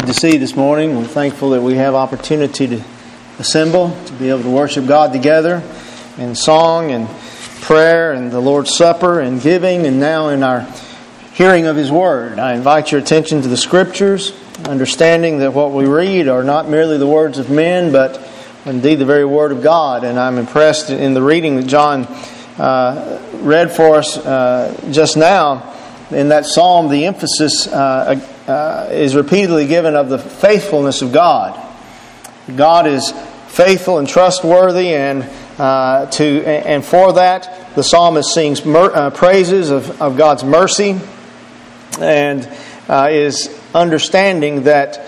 to see you this morning. We're thankful that we have opportunity to assemble, to be able to worship God together in song and prayer and the Lord's Supper and giving, and now in our hearing of His Word. I invite your attention to the Scriptures, understanding that what we read are not merely the words of men, but indeed the very Word of God. And I'm impressed in the reading that John read for us just now. In that psalm, the emphasis is repeatedly given of the faithfulness of God. God is faithful and trustworthy, and for that, the psalmist sings praises of God's mercy, and is understanding that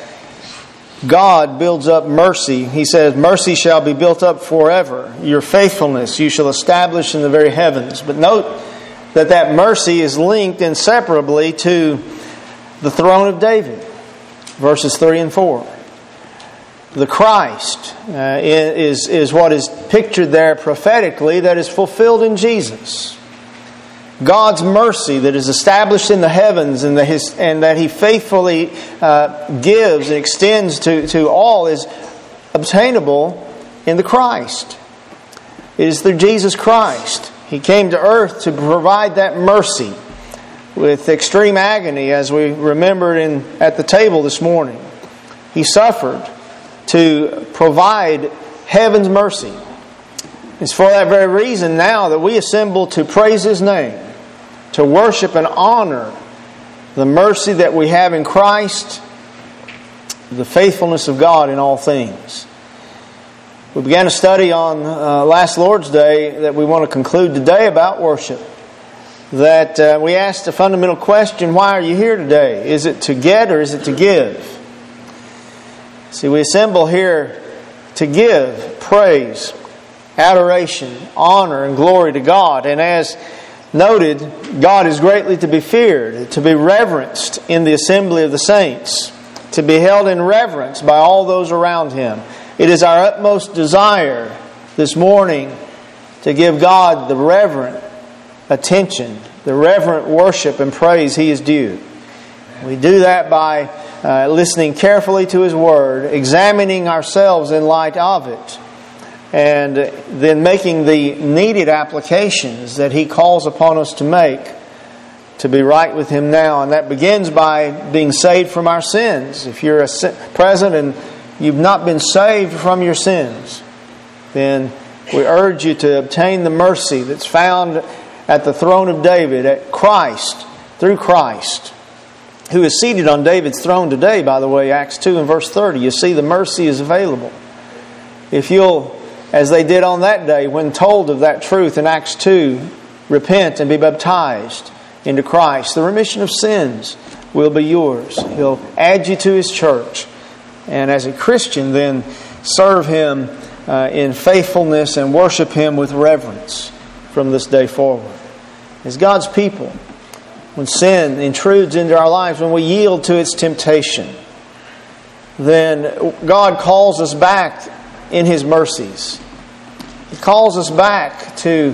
God builds up mercy. He says, "Mercy shall be built up forever. Your faithfulness you shall establish in the very heavens." But note that mercy is linked inseparably to the throne of David. Verses 3 and 4. The Christ is what is pictured there prophetically, that is fulfilled in Jesus. God's mercy that is established in the heavens and that He faithfully gives and extends to all is obtainable in the Christ. It is through Jesus Christ. He came to earth to provide that mercy with extreme agony, as we remembered at the table this morning. He suffered to provide heaven's mercy. It's for that very reason now that we assemble to praise His name, to worship and honor the mercy that we have in Christ, the faithfulness of God in all things. We began a study on last Lord's Day that we want to conclude today about worship. That we asked a fundamental question: why are you here today? Is it to get or is it to give? See, we assemble here to give praise, adoration, honor, and glory to God. And as noted, God is greatly to be feared, to be reverenced in the assembly of the saints, to be held in reverence by all those around Him. It is our utmost desire this morning to give God the reverent attention, the reverent worship and praise He is due. We do that by listening carefully to His Word, examining ourselves in light of it, and then making the needed applications that He calls upon us to make to be right with Him now. And that begins by being saved from our sins. If you're present and you've not been saved from your sins, then we urge you to obtain the mercy that's found at the throne of David, at Christ, through Christ, who is seated on David's throne today, by the way, Acts 2 and verse 30. You see, the mercy is available. If you'll, as they did on that day, when told of that truth in Acts 2, repent and be baptized into Christ, the remission of sins will be yours. He'll add you to His church. And as a Christian, then serve Him in faithfulness and worship Him with reverence from this day forward. As God's people, when sin intrudes into our lives, when we yield to its temptation, then God calls us back in His mercies. He calls us back to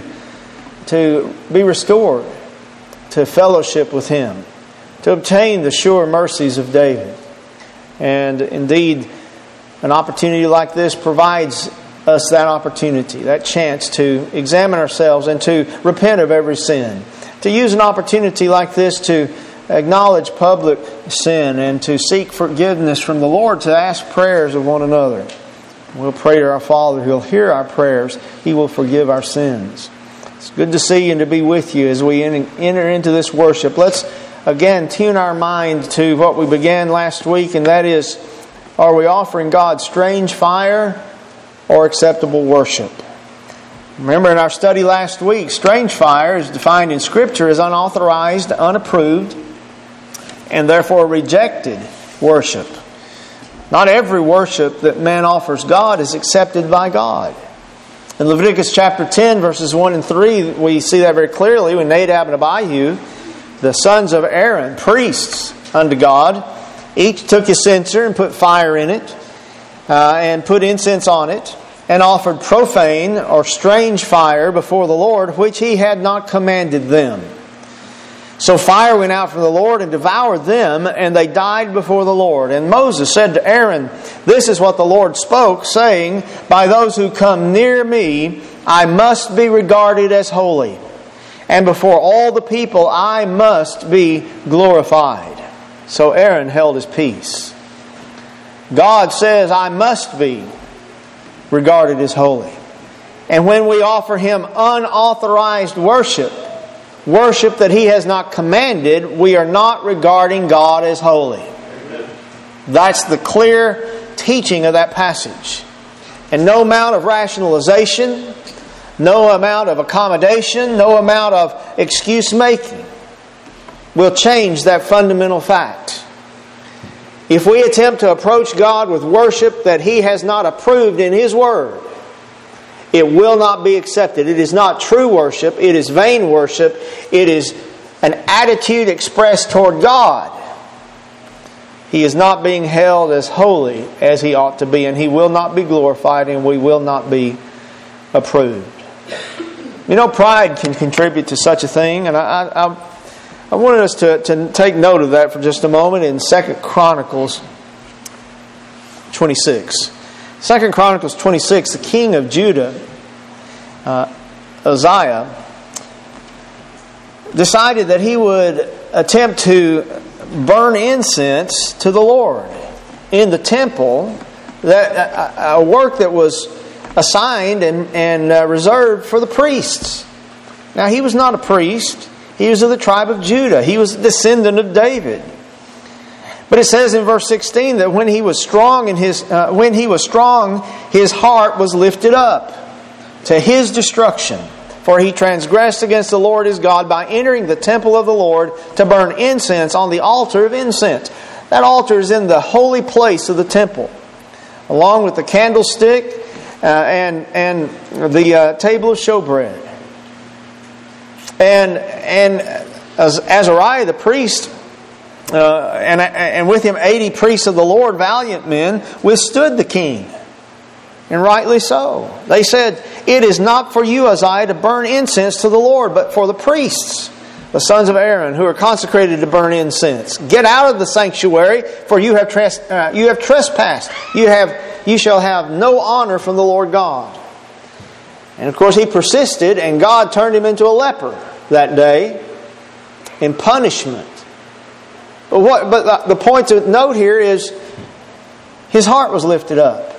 be restored, to fellowship with Him, to obtain the sure mercies of David. And indeed, an opportunity like this provides us that opportunity, that chance to examine ourselves and to repent of every sin. To use an opportunity like this to acknowledge public sin and to seek forgiveness from the Lord, to ask prayers of one another. We'll pray to our Father. He'll hear our prayers. He will forgive our sins. It's good to see you and to be with you as we enter into this worship. Let's again tune our mind to what we began last week, and that is, are we offering God strange fire or acceptable worship? Remember in our study last week, strange fire is defined in Scripture as unauthorized, unapproved, and therefore rejected worship. Not every worship that man offers God is accepted by God. In Leviticus chapter 10, verses 1 and 3, we see that very clearly when Nadab and Abihu, the sons of Aaron, priests unto God, each took a censer and put fire in it, and put incense on it, and offered profane or strange fire before the Lord, which He had not commanded them. So fire went out from the Lord and devoured them, and they died before the Lord. And Moses said to Aaron, "This is what the Lord spoke, saying, by those who come near me, I must be regarded as holy. And before all the people, I must be glorified." So Aaron held his peace. God says, I must be regarded as holy. And when we offer Him unauthorized worship that He has not commanded, we are not regarding God as holy. Amen. That's the clear teaching of that passage. And no amount of rationalization, no amount of accommodation, no amount of excuse making will change that fundamental fact. If we attempt to approach God with worship that He has not approved in His Word, it will not be accepted. It is not true worship. It is vain worship. It is an attitude expressed toward God. He is not being held as holy as He ought to be, and He will not be glorified, and we will not be approved. You know, pride can contribute to such a thing, and I wanted us to take note of that for just a moment in 2 Chronicles 26. 2 Chronicles 26, the king of Judah, Uzziah, decided that he would attempt to burn incense to the Lord in the temple, a work that was assigned and reserved for the priests. Now, he was not a priest. He was of the tribe of Judah. He was a descendant of David. But it says in verse 16 that when he was strong, his heart was lifted up to his destruction. For he transgressed against the Lord his God by entering the temple of the Lord to burn incense on the altar of incense. That altar is in the holy place of the temple, along with the candlestick and the table of showbread. And Azariah the priest, and with him 80 priests of the Lord, valiant men, withstood the king. And rightly so. They said, "It is not for you, Uzziah, to burn incense to the Lord, but for the priests, the sons of Aaron, who are consecrated to burn incense. Get out of the sanctuary, for you have trespassed. You shall have no honor from the Lord God." And of course he persisted, and God turned him into a leper that day in punishment. But the point to note here is his heart was lifted up.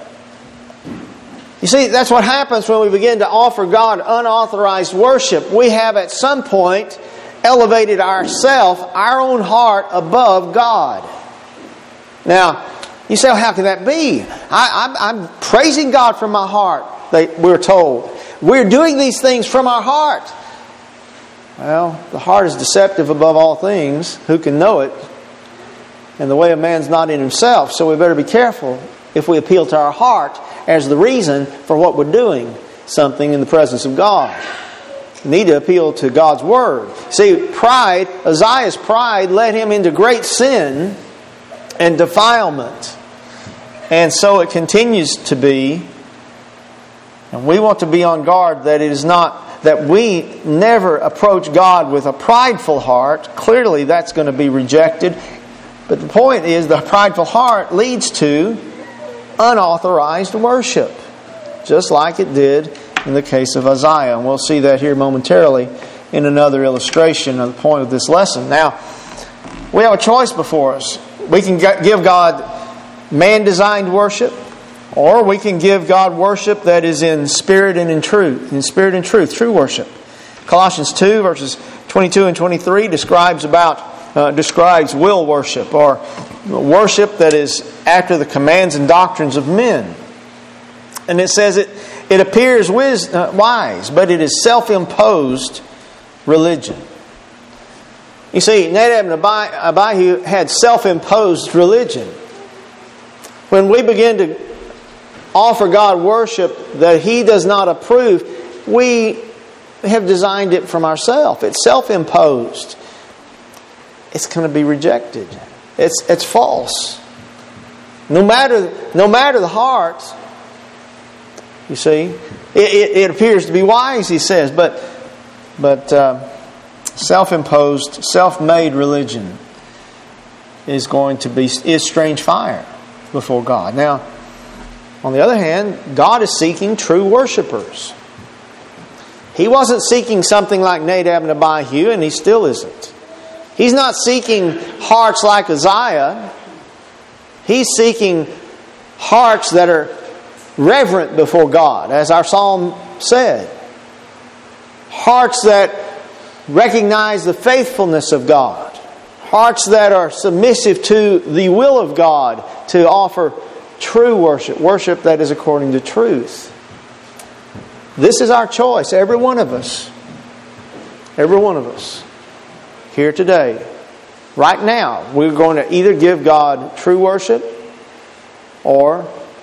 You see, that's what happens when we begin to offer God unauthorized worship. We have at some point elevated ourselves, our own heart, above God. Now, you say, well, how can that be? I'm praising God from my heart, we're told. We're doing these things from our heart. Well, the heart is deceptive above all things. Who can know it? And the way of man's not in himself. So we better be careful if we appeal to our heart as the reason for what we're doing something in the presence of God. We need to appeal to God's Word. See, pride, Uzziah's pride led him into great sin and defilement. And so it continues to be. And we want to be on guard that it is not that we never approach God with a prideful heart. Clearly that's going to be rejected. But the point is the prideful heart leads to unauthorized worship, just like it did in the case of Uzziah. And we'll see that here momentarily in another illustration of the point of this lesson. Now, we have a choice before us. We can give God man-designed worship, or we can give God worship that is in spirit and in truth. In spirit and truth, true worship. Colossians 2, verses 22 and 23 describes will worship, or worship that is after the commands and doctrines of men. And it says it appears wise, but it is self-imposed religion. You see, Nadab and Abihu had self-imposed religion. When we begin to offer God worship that He does not approve, we have designed it from ourselves. It's self-imposed. It's going to be rejected. It's false. No matter the heart, you see, it appears to be wise, he says, but self-imposed, self-made religion is strange fire before God. Now, on the other hand, God is seeking true worshipers. He wasn't seeking something like Nadab and Abihu, and He still isn't. He's not seeking hearts like Uzziah. He's seeking hearts that are reverent before God, as our psalm said. Hearts that recognize the faithfulness of God. Hearts that are submissive to the will of God to offer true worship. Worship that is according to truth. This is our choice, every one of us. Every one of us. Here today. Right now, we're going to either give God true worship or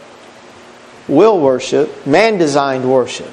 will worship, man-designed worship.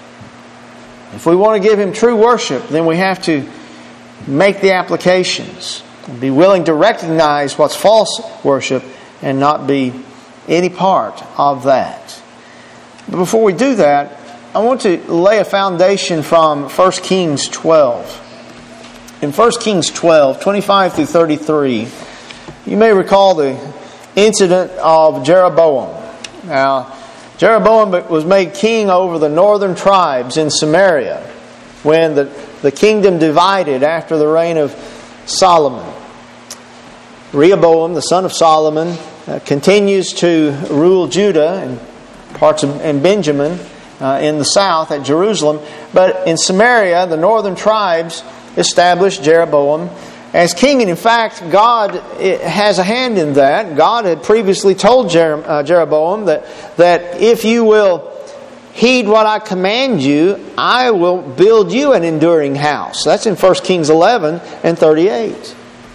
If we want to give Him true worship, then we have to make the applications and be willing to recognize what's false worship and not be any part of that. But before we do that, I want to lay a foundation from 1 Kings 12. In 1 Kings 12, 25 through 33, you may recall the incident of Jeroboam. Now, Jeroboam was made king over the northern tribes in Samaria when the kingdom divided after the reign of Solomon. Rehoboam, the son of Solomon, continues to rule Judah and Benjamin in the south at Jerusalem. But in Samaria, the northern tribes established Jeroboam as king. And in fact, God has a hand in that. God had previously told Jeroboam that if you will heed what I command you, I will build you an enduring house. That's in 1 Kings 11 and 38.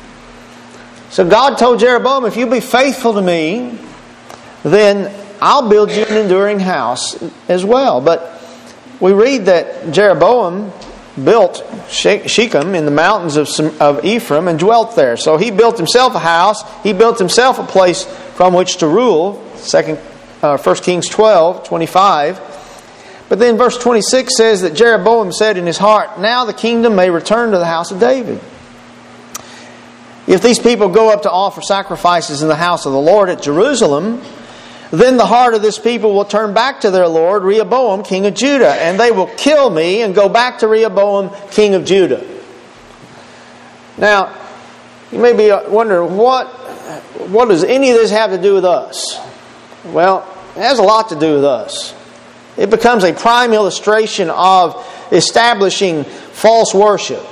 So God told Jeroboam, if you be faithful to me, then I'll build you an enduring house as well. But we read that Jeroboam built Shechem in the mountains of Ephraim and dwelt there. So he built himself a house. He built himself a place from which to rule. 1 Kings 12, 25. But then verse 26 says that Jeroboam said in his heart, now the kingdom may return to the house of David. If these people go up to offer sacrifices in the house of the Lord at Jerusalem, then the heart of this people will turn back to their Lord, Rehoboam, king of Judah, and they will kill me and go back to Rehoboam, king of Judah. Now, you may be wondering, what does any of this have to do with us? Well, it has a lot to do with us. It becomes a prime illustration of establishing false worship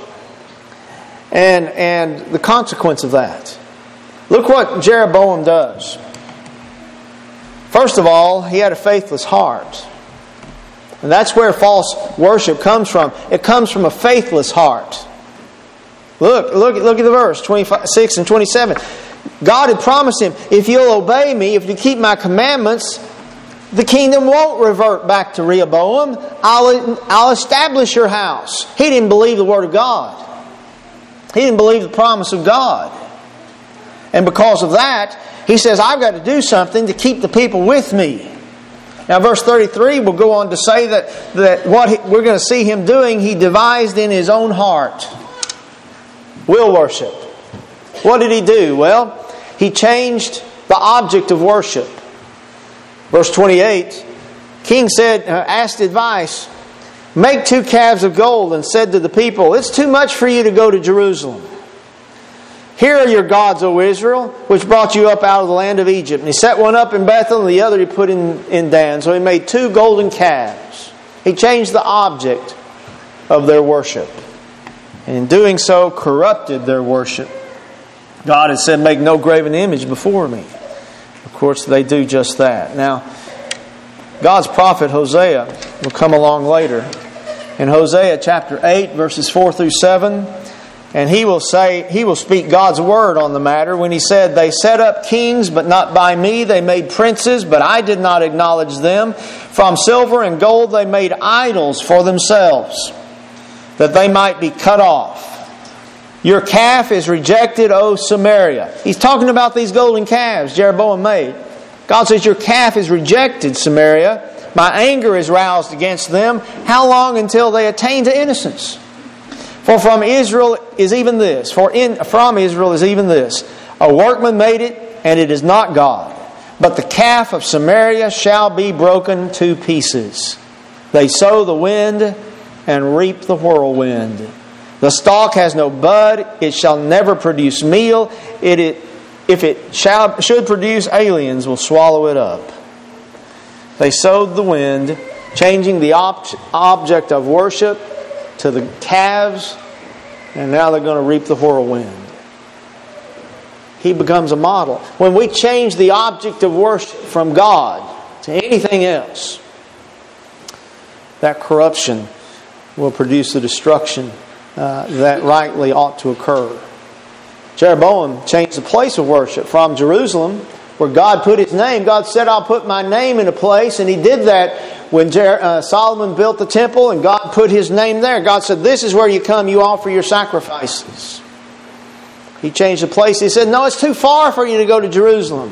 and the consequence of that. Look what Jeroboam does. First of all, he had a faithless heart. And that's where false worship comes from. It comes from a faithless heart. Look at the verse, 26 and 27. God had promised him, if you'll obey me, if you keep my commandments, the kingdom won't revert back to Rehoboam. I'll establish your house. He didn't believe the word of God. He didn't believe the promise of God. And because of that, he says, I've got to do something to keep the people with me. Now, verse 33 will go on to say that what we're going to see him doing, he devised in his own heart. Will worship. What did he do? Well, he changed the object of worship. Verse 28, King asked advice, make 2 calves of gold, and said to the people, it's too much for you to go to Jerusalem. Here are your gods, O Israel, which brought you up out of the land of Egypt. And he set one up in Bethel, and the other he put in Dan. So he made 2 golden calves. He changed the object of their worship. And in doing so, corrupted their worship. God had said, make no graven image before me. Of course, they do just that. Now, God's prophet Hosea will come along later. In Hosea chapter 8, verses 4 through 7, and he will speak God's word on the matter when he said, they set up kings, but not by me. They made princes, but I did not acknowledge them. From silver and gold they made idols for themselves, that they might be cut off. Your calf is rejected, O Samaria. He's talking about these golden calves Jeroboam made. God says, your calf is rejected, Samaria. My anger is roused against them. How long until they attain to innocence? For from Israel is even this. From Israel is even this. A workman made it, and it is not God. But the calf of Samaria shall be broken to pieces. They sow the wind and reap the whirlwind. The stalk has no bud, it shall never produce meal. If it should produce, aliens will swallow it up. They sowed the wind, changing the object of worship to the calves, and now they're going to reap the whirlwind. He becomes a model. When we change the object of worship from God to anything else, that corruption will produce the destruction that rightly ought to occur. Jeroboam changed the place of worship from Jerusalem, where God put His name. God said, I'll put my name in a place, and He did that when Solomon built the temple, and God put His name there. God said, this is where you come, you offer your sacrifices. He changed the place. He said, no, it's too far for you to go to Jerusalem.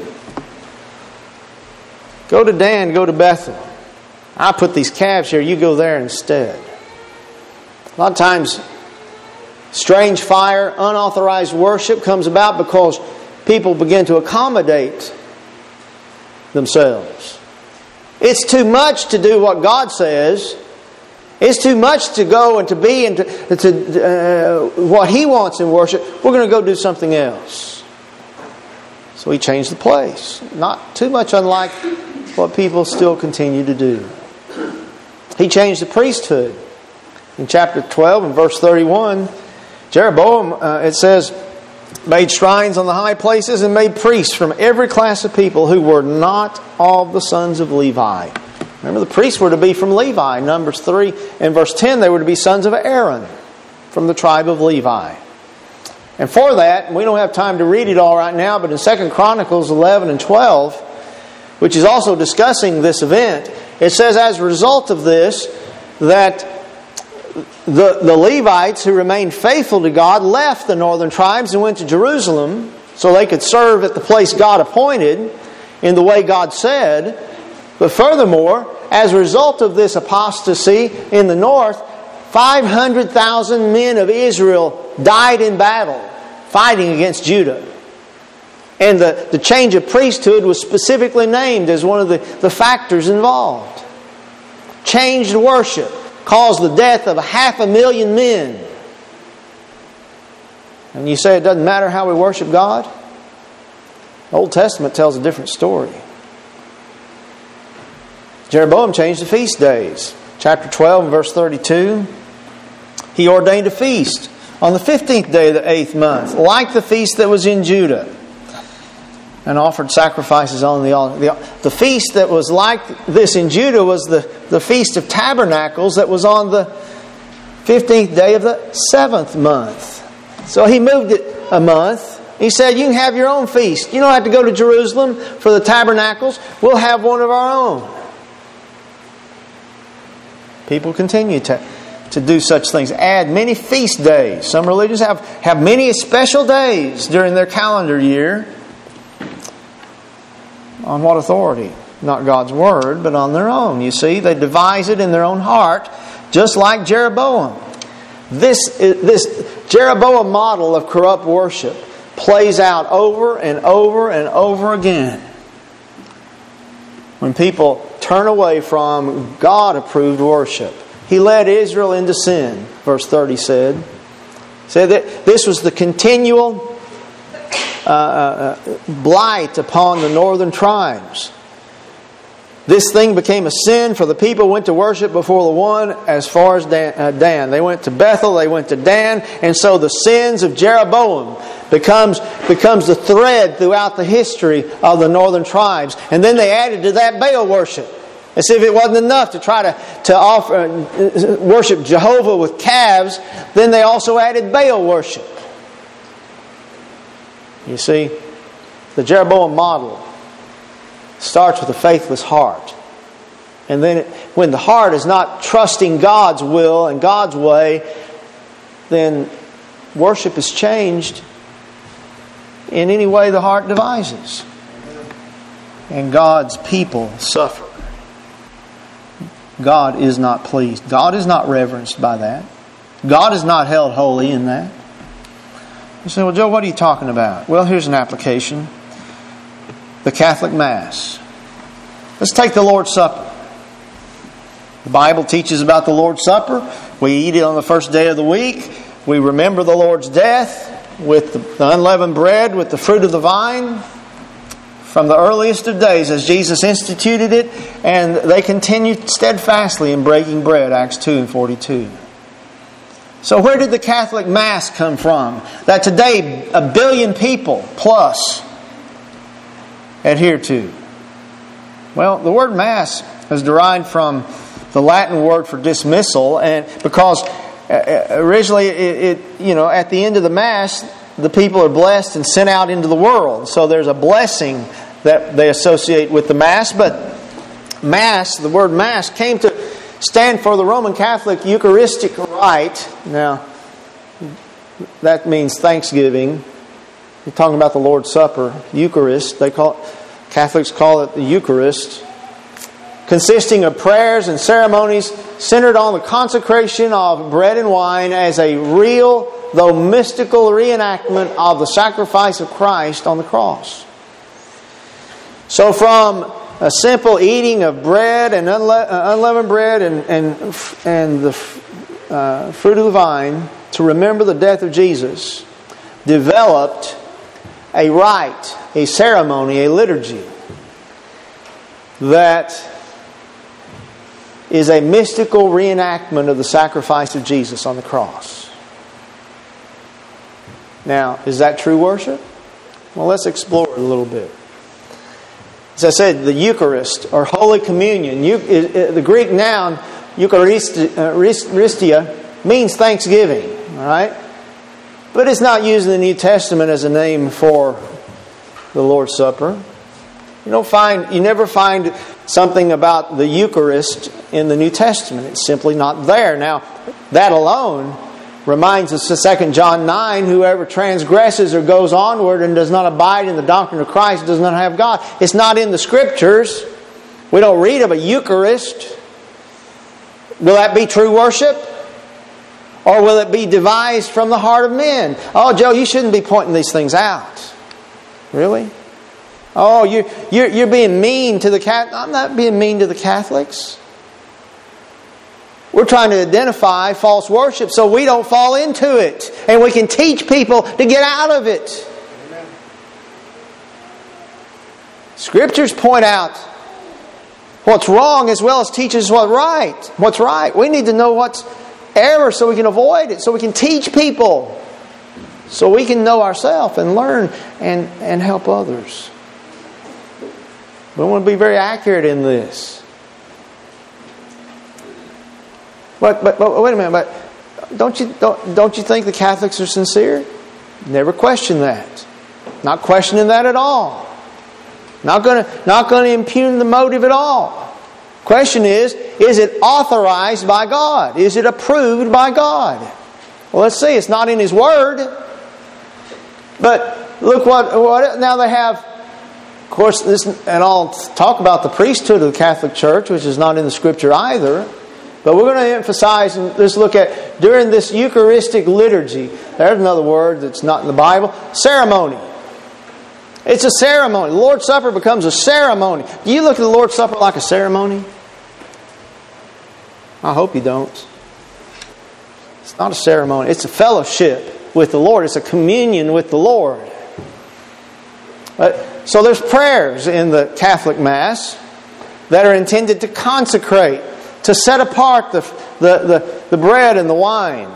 Go to Dan, go to Bethel. I put these calves here, you go there instead. A lot of times, strange fire, unauthorized worship comes about because people begin to accommodate themselves. It's too much to do what God says. It's too much to go and to be and to what He wants in worship. We're going to go do something else. So He changed the place. Not too much unlike what people still continue to do. He changed the priesthood. In chapter 12 and verse 31, Jeroboam, it says, made shrines on the high places and made priests from every class of people who were not all the sons of Levi. Remember, the priests were to be from Levi. Numbers 3 and verse 10, they were to be sons of Aaron from the tribe of Levi. And for that, we don't have time to read it all right now, but in 2 Chronicles 11 and 12, which is also discussing this event, it says as a result of this, that the Levites who remained faithful to God left the northern tribes and went to Jerusalem so they could serve at the place God appointed in the way God said. But furthermore, as a result of this apostasy in the north, 500,000 men of Israel died in battle fighting against Judah. And the change of priesthood was specifically named as one of the factors involved. Changed worship caused the death of 500,000 men. And you say it doesn't matter how we worship God? The Old Testament tells a different story. Jeroboam changed the feast days. Chapter 12 and verse 32. He ordained a feast on the 15th day of the 8th month, like the feast that was in Judah, and offered sacrifices on the altar. The feast that was like this in Judah was the Feast of Tabernacles that was on the 15th day of the 7th month. So he moved it a month. He said, you can have your own feast. You don't have to go to Jerusalem for the tabernacles. We'll have one of our own. People continue to do such things. Add many feast days. Some religions have many special days during their calendar year. On what authority? Not God's Word, but on their own. You see, they devise it in their own heart, just like Jeroboam. This Jeroboam model of corrupt worship plays out over and over and over again. When people turn away from God-approved worship. He led Israel into sin, verse 30 said. Said that this was the continual blight upon the northern tribes. This thing became a sin, for the people went to worship before the one as far as Dan. They went to Bethel, they went to Dan, and so the sins of Jeroboam becomes the thread throughout the history of the northern tribes. And then they added to that Baal worship. As if it wasn't enough to try to offer worship Jehovah with calves, then they also added Baal worship. You see, the Jeroboam model starts with a faithless heart. And then when the heart is not trusting God's will and God's way, then worship is changed in any way the heart devises. And God's people suffer. God is not pleased. God is not reverenced by that. God is not held holy in that. You say, well, Joe, what are you talking about? Well, here's an application. The Catholic Mass. Let's take the Lord's Supper. The Bible teaches about the Lord's Supper. We eat it on the first day of the week. We remember the Lord's death with the unleavened bread, with the fruit of the vine, from the earliest of days as Jesus instituted it, and they continued steadfastly in breaking bread, Acts 2:42. So where did the Catholic Mass come from? That today 1 billion people plus adhere to. Well, the word Mass is derived from the Latin word for dismissal, and because originally at the end of the Mass, the people are blessed and sent out into the world. So there's a blessing that they associate with the Mass. But Mass, the word Mass, came to stand for the Roman Catholic Eucharistic rite. Now, that means thanksgiving. We're talking about the Lord's Supper, Eucharist. Catholics call it the Eucharist, consisting of prayers and ceremonies centered on the consecration of bread and wine as a real, though mystical, reenactment of the sacrifice of Christ on the cross. So from a simple eating of bread and unleavened bread and the fruit of the vine to remember the death of Jesus, developed a rite, a ceremony, a liturgy that is a mystical reenactment of the sacrifice of Jesus on the cross. Now, is that true worship? Well, let's explore it a little bit. As I said, the Eucharist, or Holy Communion, the Greek noun Eucharistia means thanksgiving, all right? But it's not used in the New Testament as a name for the Lord's Supper. You never find something about the Eucharist in the New Testament. It's simply not there. Now, that alone reminds us of 2 John 9, whoever transgresses or goes onward and does not abide in the doctrine of Christ does not have God. It's not in the Scriptures. We don't read of a Eucharist. Will that be true worship? Or will it be devised from the heart of men? Oh, Joe, you shouldn't be pointing these things out. Really? Oh, you're being mean to the Catholics. I'm not being mean to the Catholics. We're trying to identify false worship so we don't fall into it. And we can teach people to get out of it. Amen. Scriptures point out what's wrong as well as teach us what's right. We need to know what's error so we can avoid it. So we can teach people. So we can know ourselves and learn and help others. We want to be very accurate in this. But wait a minute. But don't you think the Catholics are sincere? Never question that. Not questioning that at all. Not going to impugn the motive at all. Question is it authorized by God? Is it approved by God? Well, let's see. It's not in His Word. But look what now they have. Of course, and I'll talk about the priesthood of the Catholic Church, which is not in the Scripture either. But we're going to emphasize and just look at during this Eucharistic liturgy. There's another word that's not in the Bible. Ceremony. It's a ceremony. The Lord's Supper becomes a ceremony. Do you look at the Lord's Supper like a ceremony? I hope you don't. It's not a ceremony. It's a fellowship with the Lord. It's a communion with the Lord. So there's prayers in the Catholic Mass that are intended to consecrate, to set apart the bread and the wine.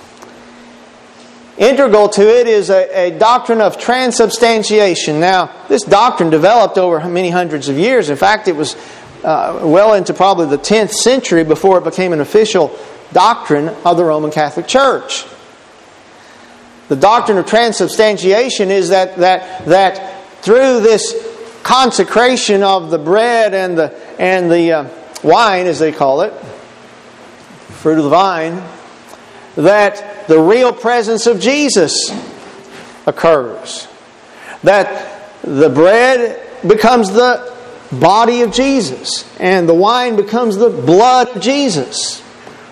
Integral to it is a doctrine of transubstantiation. Now, this doctrine developed over many hundreds of years. In fact, it was well into probably the 10th century before it became an official doctrine of the Roman Catholic Church. The doctrine of transubstantiation is that through this consecration of the bread and the wine, as they call it, fruit of the vine, that the real presence of Jesus occurs. That the bread becomes the body of Jesus and the wine becomes the blood of Jesus.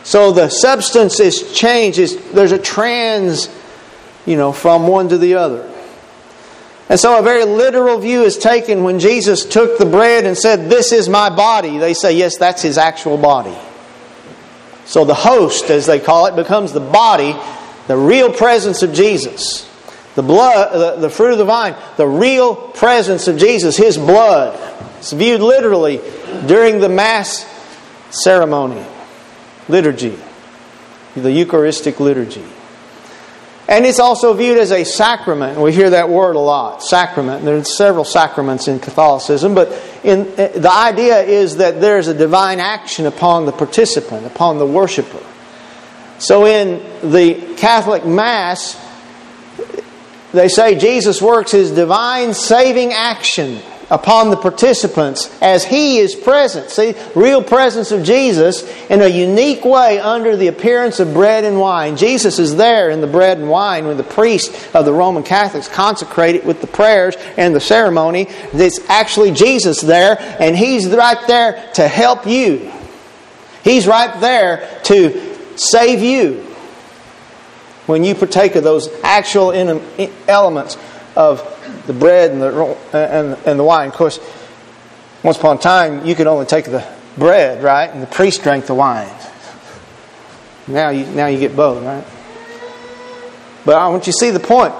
So the substance is changed. There's a trans, from one to the other. And so a very literal view is taken when Jesus took the bread and said, "This is my body." They say, yes, that's His actual body. So the host, as they call it, becomes the body, the real presence of Jesus. The blood, the fruit of the vine, the real presence of Jesus, His blood. It's viewed literally during the Mass ceremony, liturgy, the Eucharistic liturgy. And it's also viewed as a sacrament. We hear that word a lot, sacrament. There's several sacraments in Catholicism, but the idea is that there's a divine action upon the participant, upon the worshiper. So in the Catholic Mass, they say Jesus works His divine saving action upon the participants as He is present. See, real presence of Jesus in a unique way under the appearance of bread and wine. Jesus is there in the bread and wine when the priest of the Roman Catholics consecrate it with the prayers and the ceremony. It's actually Jesus there, and He's right there to help you. He's right there to save you when you partake of those actual elements of the bread and the wine. Of course, once upon a time, you could only take the bread, right? And the priest drank the wine. Now you get both, right? But I want you to see the point.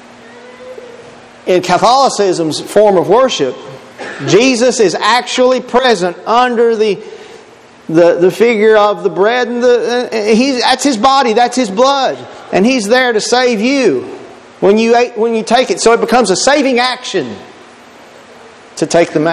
In Catholicism's form of worship, Jesus is actually present under the figure of the bread and that's His body, that's His blood, and He's there to save you when you take it. So it becomes a saving action to take in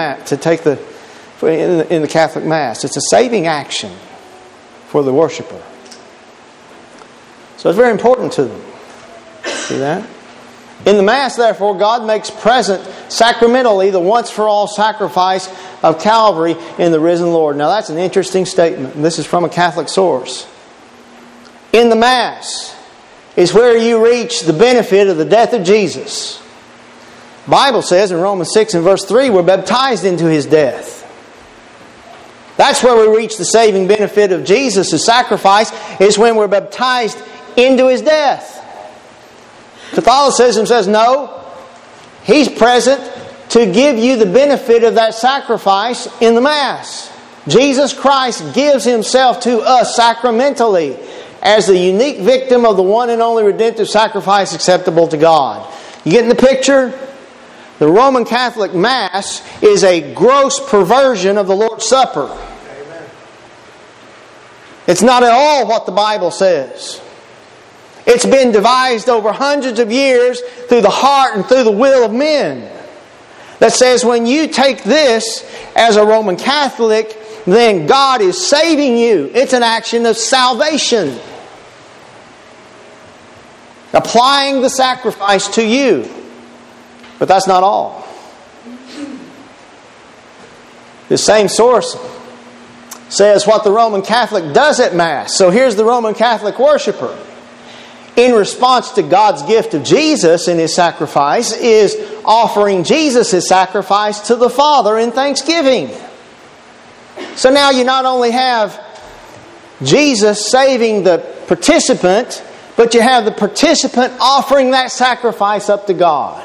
the Catholic Mass. It's a saving action for the worshiper. So it's very important to them. See that? In the Mass, therefore, God makes present sacramentally the once-for-all sacrifice of Calvary in the risen Lord. Now that's an interesting statement. This is from a Catholic source. In the Mass is where you reach the benefit of the death of Jesus. The Bible says in Romans 6 and verse 3, we're baptized into His death. That's where we reach the saving benefit of Jesus' sacrifice, is when we're baptized into His death. Catholicism says no, He's present to give you the benefit of that sacrifice in the Mass. Jesus Christ gives Himself to us sacramentally as the unique victim of the one and only redemptive sacrifice acceptable to God. You getting the picture? The Roman Catholic Mass is a gross perversion of the Lord's Supper. Amen. It's not at all what the Bible says. It's been devised over hundreds of years through the heart and through the will of men. That says when you take this as a Roman Catholic, then God is saving you. It's an action of salvation. Applying the sacrifice to you. But that's not all. The same source says what the Roman Catholic does at Mass. So here's the Roman Catholic worshiper. In response to God's gift of Jesus in His sacrifice, is offering Jesus' sacrifice to the Father in thanksgiving. So now you not only have Jesus saving the participant, but you have the participant offering that sacrifice up to God.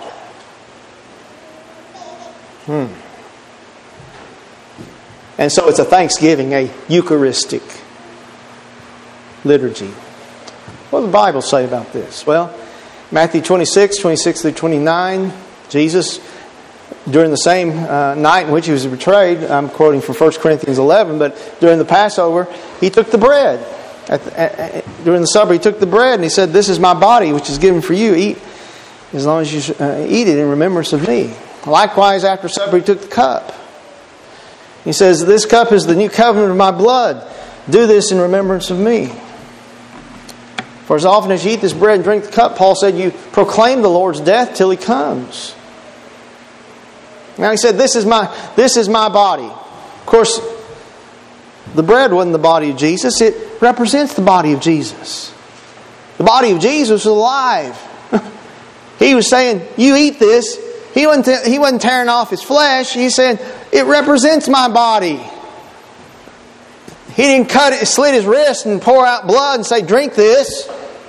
And so it's a thanksgiving, a Eucharistic liturgy. What does the Bible say about this? Well, Matthew 26 through 29, Jesus, during the same night in which He was betrayed, I'm quoting from 1 Corinthians 11, but during the Passover, He took the bread. During the supper, He took the bread and He said, "This is my body, which is given for you. Eat as long as you eat it in remembrance of me." Likewise, after supper, He took the cup. He says, "This cup is the new covenant of my blood. Do this in remembrance of me. For as often as you eat this bread and drink the cup," Paul said, "you proclaim the Lord's death till He comes." Now He said, this is my body. Of course, the bread wasn't the body of Jesus. It represents the body of Jesus. The body of Jesus was alive. He was saying, you eat this. He wasn't tearing off His flesh. He said, it represents my body. He didn't slit his wrist and pour out blood and say, drink this.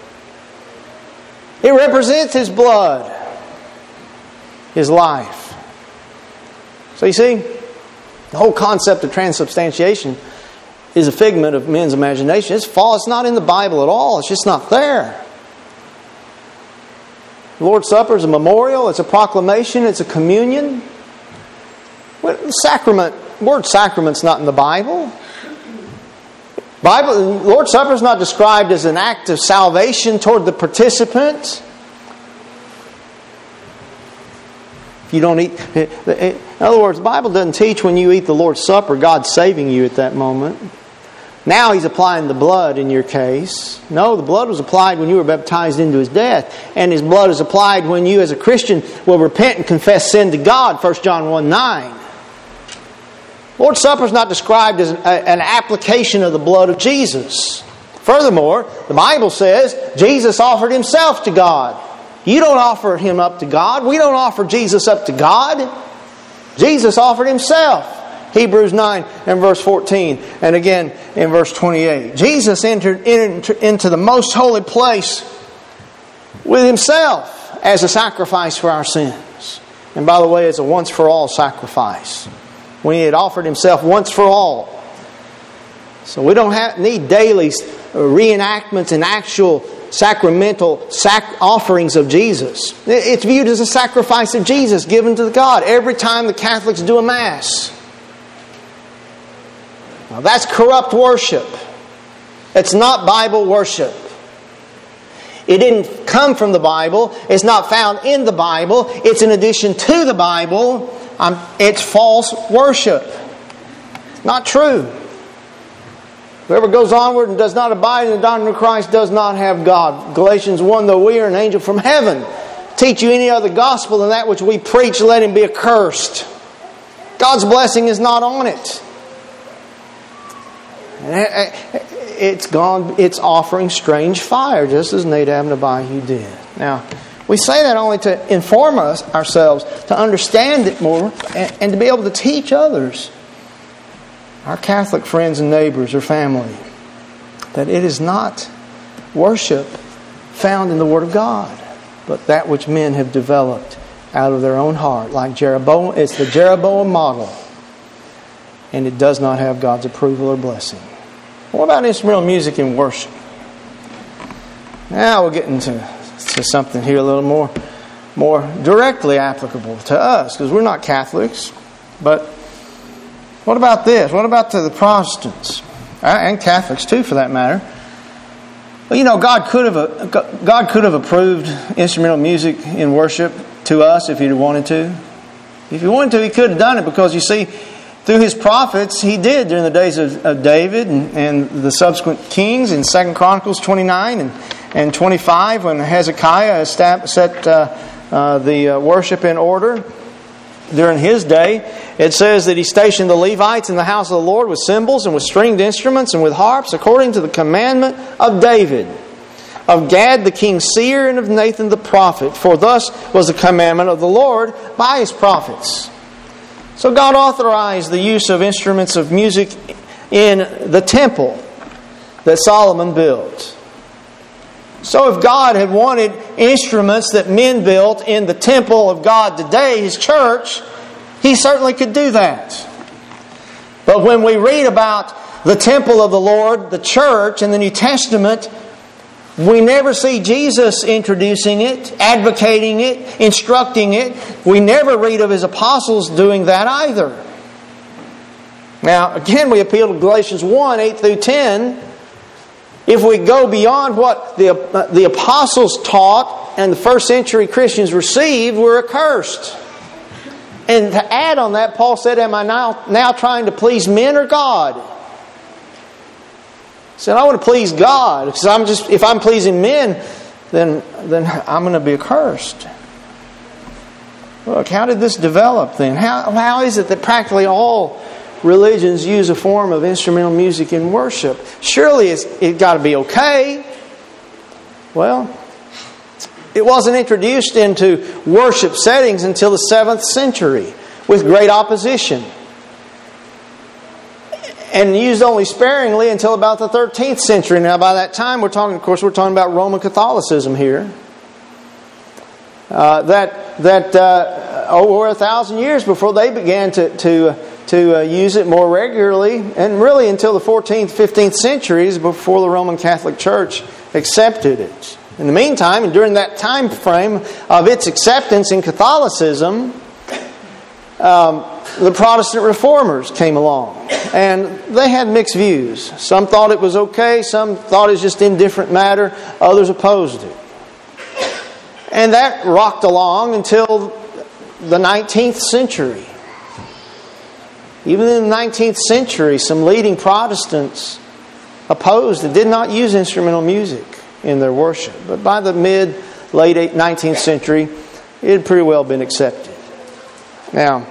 It represents His blood, His life. So you see, the whole concept of transubstantiation is a figment of men's imagination. It's false. It's not in the Bible at all. It's just not there. The Lord's Supper is a memorial. It's a proclamation. It's a communion. Sacrament. The word sacrament's not in the Bible. The Lord's Supper is not described as an act of salvation toward the participant. If you don't eat... In other words, the Bible doesn't teach when you eat the Lord's Supper, God's saving you at that moment. Now He's applying the blood in your case. No, the blood was applied when you were baptized into His death. And His blood is applied when you as a Christian will repent and confess sin to God. 1 John 1:9. Lord's Supper is not described as an application of the blood of Jesus. Furthermore, the Bible says Jesus offered Himself to God. You don't offer Him up to God. We don't offer Jesus up to God. Jesus offered Himself. Hebrews 9 and verse 14. And again in verse 28. Jesus entered into the most holy place with Himself as a sacrifice for our sins. And by the way, it's a once-for-all sacrifice. When He had offered Himself once for all. So we don't need daily reenactments and actual sacramental offerings of Jesus. It's viewed as a sacrifice of Jesus given to God every time the Catholics do a Mass. Now that's corrupt worship. It's not Bible worship. It didn't come from the Bible. It's not found in the Bible. It's an addition to the Bible. It's false worship. Not true. Whoever goes onward and does not abide in the doctrine of Christ does not have God. Galatians 1, though we are an angel from heaven, teach you any other gospel than that which we preach, let him be accursed. God's blessing is not on it. It's offering strange fire, just as Nadab and Abihu did. Now, we say that only to inform ourselves, to understand it more, and to be able to teach others, our Catholic friends and neighbors or family, that it is not worship found in the Word of God, but that which men have developed out of their own heart, like Jeroboam. It's the Jeroboam model, and it does not have God's approval or blessing. What about instrumental music in worship? Now we're getting to something here a little more directly applicable to us, because we're not Catholics. But what about this? What about to the Protestants and Catholics too, for that matter? Well, you know, God could have approved instrumental music in worship to us if He'd wanted to. If He wanted to, He could have done it, because you see, through His prophets, He did during the days of David and the subsequent kings in 2 Chronicles 29 and 25, when Hezekiah set the worship in order. During his day, it says that he stationed the Levites in the house of the Lord with cymbals and with stringed instruments and with harps, according to the commandment of David, of Gad the king's seer, and of Nathan the prophet. For thus was the commandment of the Lord by His prophets. So God authorized the use of instruments of music in the temple that Solomon built. So if God had wanted instruments that men built in the temple of God today, His church, He certainly could do that. But when we read about the temple of the Lord, the church, in the New Testament, we never see Jesus introducing it, advocating it, instructing it. We never read of His apostles doing that either. Now, again, we appeal to Galatians 1, 8 through 10. If we go beyond what the apostles taught and the first century Christians received, we're accursed. And to add on that, Paul said, am I now trying to please men or God? He said, I want to please God. Because if I'm pleasing men, then I'm going to be accursed. Look, how did this develop then? How is it that practically all religions use a form of instrumental music in worship? Surely it's got to be okay. Well, it wasn't introduced into worship settings until the 7th century with great opposition. and used only sparingly until about the 13th century. Now, by that time, we're talking about Roman Catholicism here. Over 1,000 years before they began to use it more regularly, and really until the 14th, 15th centuries before the Roman Catholic Church accepted it. In the meantime, and during that time frame of its acceptance in Catholicism, the Protestant reformers came along, and they had mixed views. Some thought it was okay, some thought it was just indifferent matter, others opposed it. And that rocked along until the 19th century. Even in the 19th century, some leading Protestants opposed and did not use instrumental music in their worship. But by the late 19th century, it had pretty well been accepted. Now,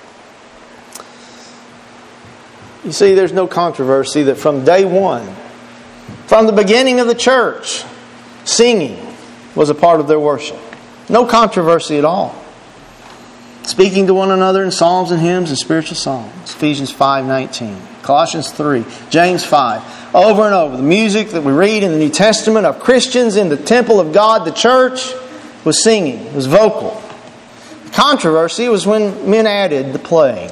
you see, there's no controversy that from day one, from the beginning of the church, singing was a part of their worship. No controversy at all. Speaking to one another in psalms and hymns and spiritual songs. Ephesians 5:19. Colossians 3. James 5. Over and over. The music that we read in the New Testament of Christians in the temple of God, the church, was singing, was vocal. The controversy was when men added the playing.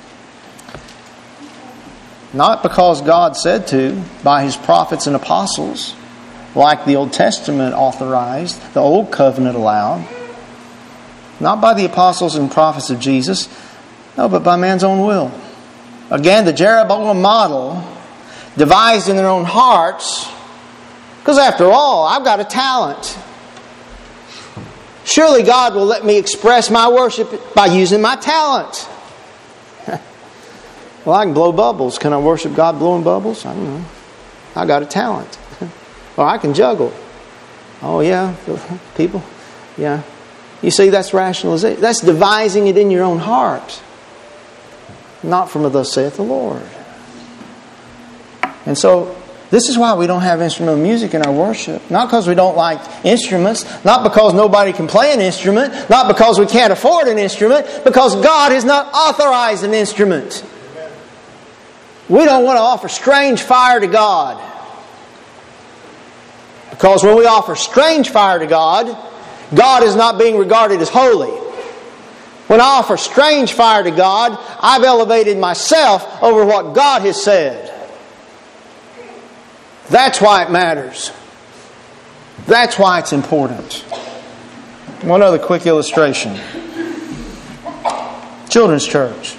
Not because God said to, by His prophets and apostles, like the Old Testament authorized, the Old Covenant allowed. Not by the apostles and prophets of Jesus, no, but by man's own will. Again, the Jeroboam model, devised in their own hearts, because after all, I've got a talent. Surely God will let me express my worship by using my talent. Well, I can blow bubbles. Can I worship God blowing bubbles? I don't know. I got a talent. Or I can juggle. Oh yeah, people. Yeah. You see, that's rationalization. That's devising it in your own heart. Not from thus saith the Lord. And so, this is why we don't have instrumental music in our worship. Not because we don't like instruments. Not because nobody can play an instrument. Not because we can't afford an instrument. Because God has not authorized an instrument. We don't want to offer strange fire to God. Because when we offer strange fire to God, God is not being regarded as holy. When I offer strange fire to God, I've elevated myself over what God has said. That's why it matters. That's why it's important. One other quick illustration. Children's church.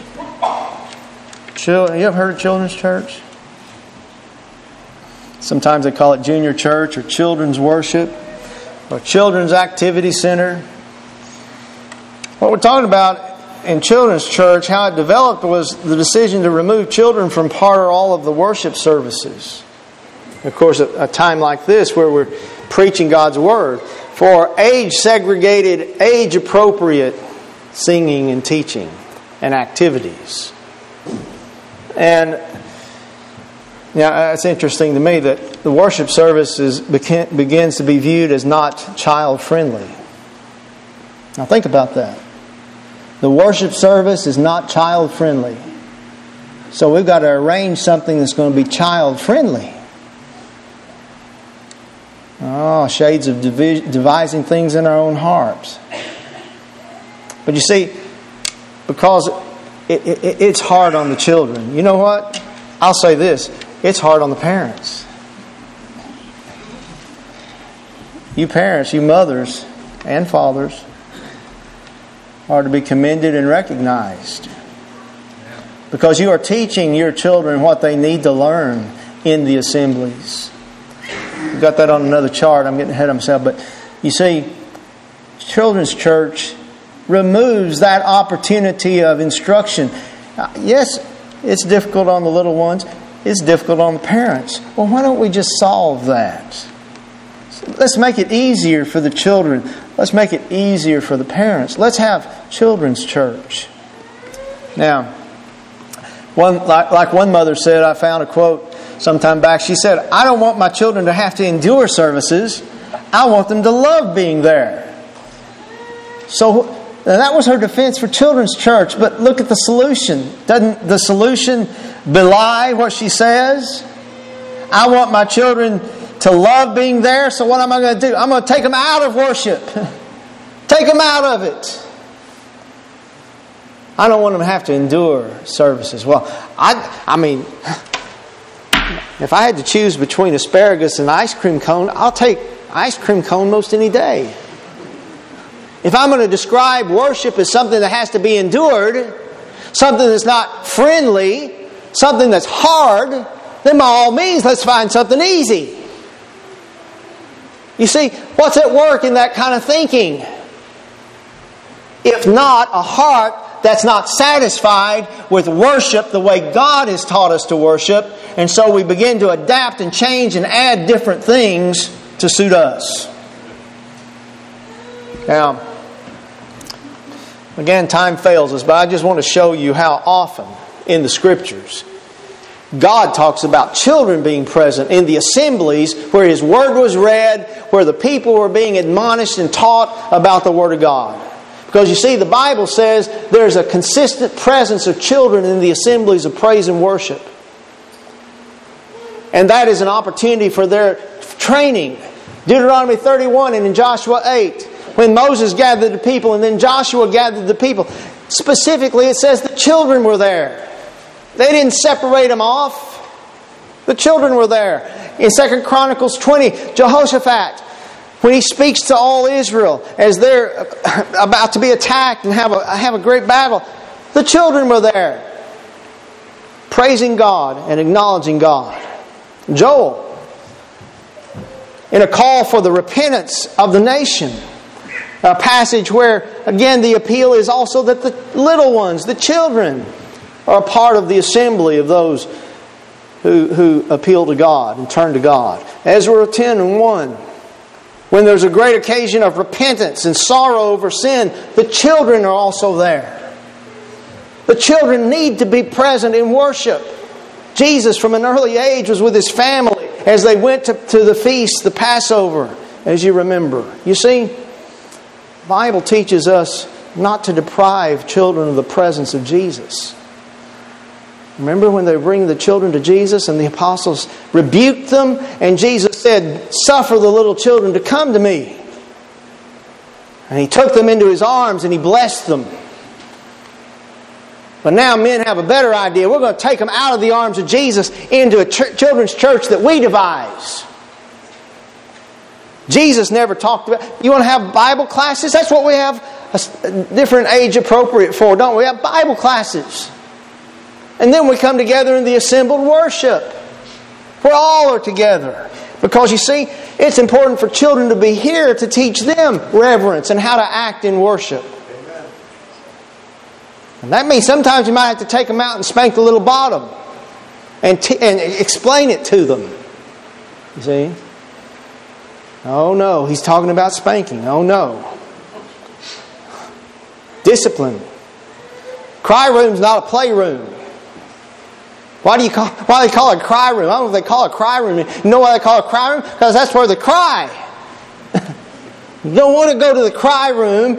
You ever heard of children's church? Sometimes they call it junior church or children's worship or children's activity center. What we're talking about in children's church, how it developed, was the decision to remove children from part or all of the worship services. Of course, a time like this where we're preaching God's Word, for age-segregated, age-appropriate singing and teaching and activities. And it's interesting to me that the worship service begins to be viewed as not child-friendly. Now think about that. The worship service is not child-friendly. So we've got to arrange something that's going to be child-friendly. Oh, shades of devising things in our own hearts. But you see, because it's hard on the children. You know what? I'll say this. It's hard on the parents. You parents, you mothers and fathers are to be commended and recognized. Because you are teaching your children what they need to learn in the assemblies. We've got that on another chart. I'm getting ahead of myself. But you see, children's church removes that opportunity of instruction. Yes, it's difficult on the little ones. It's difficult on the parents. Well, why don't we just solve that? Let's make it easier for the children. Let's make it easier for the parents. Let's have children's church. Now, like one mother said, I found a quote sometime back. She said, "I don't want my children to have to endure services. I want them to love being there." So And that was her defense for Children's Church. But look at the solution. Doesn't the solution belie what she says? I want my children to love being there, so what am I going to do? I'm going to take them out of worship. Take them out of it. I don't want them to have to endure services. Well, I mean, if I had to choose between asparagus and ice cream cone, I'll take ice cream cone most any day. If I'm going to describe worship as something that has to be endured, something that's not friendly, something that's hard, then by all means, let's find something easy. You see, what's at work in that kind of thinking? If not a heart that's not satisfied with worship the way God has taught us to worship, and so we begin to adapt and change and add different things to suit us. Now, again, time fails us, but I just want to show you how often in the Scriptures God talks about children being present in the assemblies where His Word was read, where the people were being admonished and taught about the Word of God. Because you see, the Bible says there's a consistent presence of children in the assemblies of praise and worship. And that is an opportunity for their training. Deuteronomy 31 and in Joshua 8, when Moses gathered the people and then Joshua gathered the people, specifically it says the children were there. They didn't separate them off. The children were there. In 2 Chronicles 20, Jehoshaphat, when he speaks to all Israel as they're about to be attacked and have a great battle, the children were there, praising God and acknowledging God. Joel, in a call for the repentance of the nation, a passage where, again, the appeal is also that the little ones, the children, are a part of the assembly of those who appeal to God and turn to God. Ezra 10 and 1. When there's a great occasion of repentance and sorrow over sin, the children are also there. The children need to be present in worship. Jesus, from an early age, was with His family as they went to the feast, the Passover, as you remember. You see, the Bible teaches us not to deprive children of the presence of Jesus. Remember when they bring the children to Jesus and the apostles rebuked them and Jesus said, "Suffer the little children to come to me." And He took them into His arms and He blessed them. But now men have a better idea. We're going to take them out of the arms of Jesus into a children's church that we devise. Jesus never talked about... You want to have Bible classes? That's what we have a different age appropriate for, don't we? We have Bible classes. And then we come together in the assembled worship. We all are together. Because you see, it's important for children to be here to teach them reverence and how to act in worship. Amen. And that means sometimes you might have to take them out and spank the little bottom. And explain it to them. You see? Oh no, he's talking about spanking. Oh no. Discipline. Cry room's not a playroom. Why do they call it a cry room? I don't know if they call it a cry room. You know why they call it a cry room? Because that's where they cry. You don't want to go to the cry room,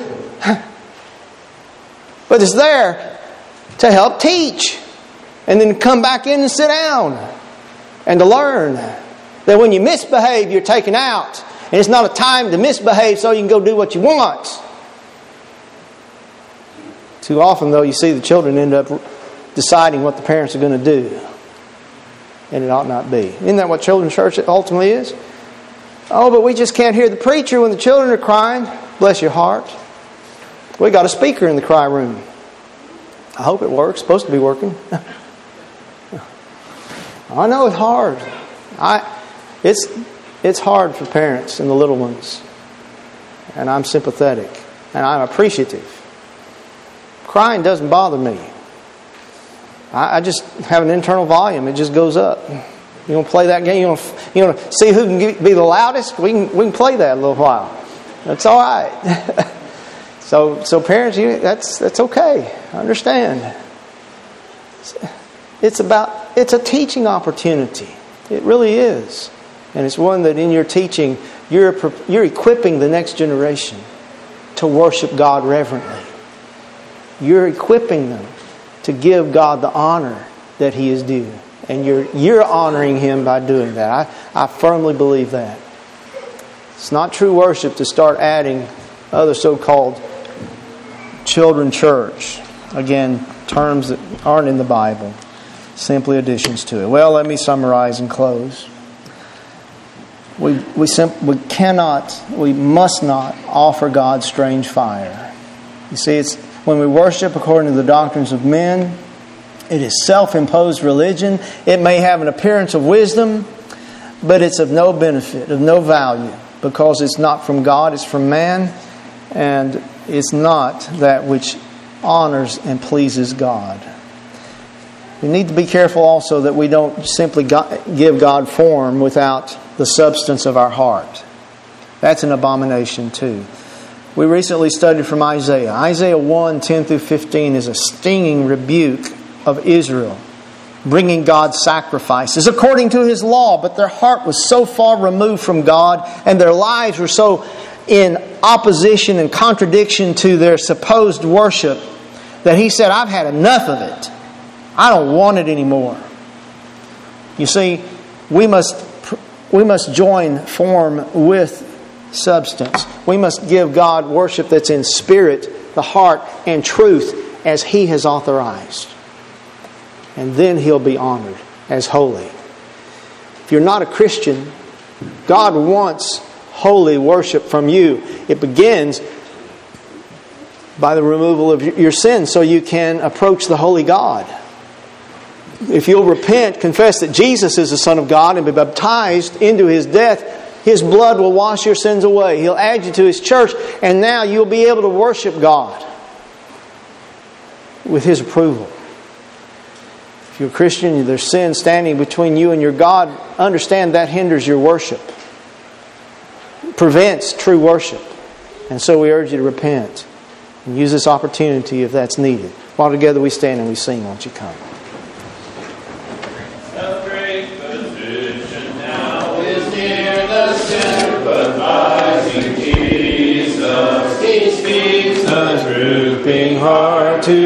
but it's there to help teach. And then come back in and sit down. And to learn that when you misbehave, you're taken out. And it's not a time to misbehave so you can go do what you want. Too often, though, you see the children end up deciding what the parents are going to do. And it ought not be. Isn't that what children's church ultimately is? Oh, but we just can't hear the preacher when the children are crying. Bless your heart. We got a speaker in the cry room. I hope it works. It's supposed to be working. I know it's hard. It's hard for parents and the little ones. And I'm sympathetic. And I'm appreciative. Crying doesn't bother me. I just have an internal volume. It just goes up. You want to play that game? You want to see who can be the loudest? We can play that a little while. That's all right. So parents, that's okay. I understand. It's a teaching opportunity. It really is, and it's one that in your teaching you're equipping the next generation to worship God reverently. you're equipping them to give God the honor that He is due. And you're honoring Him by doing that. I firmly believe that. It's not true worship to start adding other so-called children church. Again, terms that aren't in the Bible. Simply additions to it. Well, let me summarize and close. We must not offer God strange fire. You see, it's when we worship according to the doctrines of men, it is self-imposed religion. It may have an appearance of wisdom, but it's of no benefit, of no value, because it's not from God, it's from man, and it's not that which honors and pleases God. We need to be careful also that we don't simply give God form without the substance of our heart. That's an abomination too. We recently studied from Isaiah. Isaiah 1, 10 through 15 is a stinging rebuke of Israel, bringing God sacrifices according to His law, but their heart was so far removed from God and their lives were so in opposition and contradiction to their supposed worship that He said, I've had enough of it. I don't want it anymore. You see, we must join form with substance. We must give God worship that's in spirit, the heart, and truth as He has authorized. And then He'll be honored as holy. If you're not a Christian, God wants holy worship from you. It begins by the removal of your sins so you can approach the holy God. If you'll repent, confess that Jesus is the Son of God and be baptized into His death, His blood will wash your sins away. He'll add you to His church, and now you'll be able to worship God with His approval. If you're a Christian, there's sin standing between you and your God, understand that hinders your worship. It prevents true worship. And so we urge you to repent and use this opportunity if that's needed. While together we stand and we sing, won't you come? Jesus, He speaks a drooping heart to